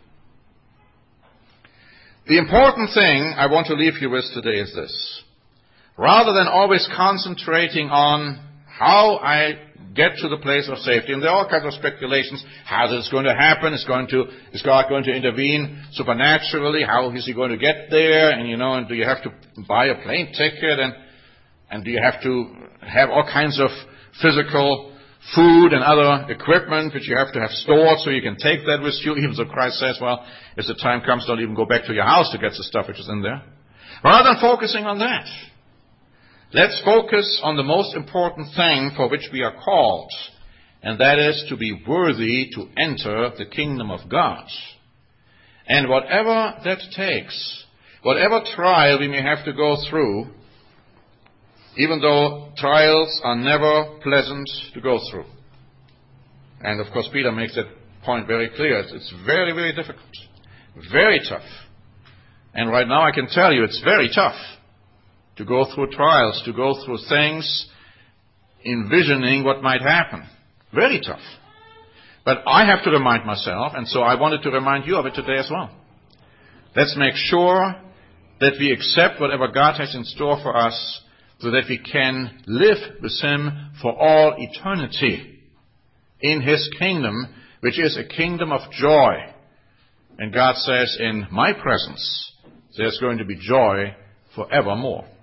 The important thing I want to leave you with today is this. Rather than always concentrating on how I get to the place of safety, and there are all kinds of speculations, how this is going to happen, is going to, is God going to intervene supernaturally, how is He going to get there, and you know, and do you have to buy a plane ticket, and, and do you have to have all kinds of physical food and other equipment which you have to have stored so you can take that with you, even though Christ says, well, as the time comes, don't even go back to your house to get the stuff which is in there. Rather than focusing on that, let's focus on the most important thing for which we are called, and that is to be worthy to enter the kingdom of God. And whatever that takes, whatever trial we may have to go through, even though trials are never pleasant to go through. And of course, Peter makes that point very clear. It's very, very difficult. Very tough. And right now I can tell you it's very tough to go through trials, to go through things, envisioning what might happen. Very tough. But I have to remind myself, and so I wanted to remind you of it today as well. Let's make sure that we accept whatever God has in store for us so that we can live with Him for all eternity in His kingdom, which is a kingdom of joy. And God says, in my presence, there's going to be joy forevermore.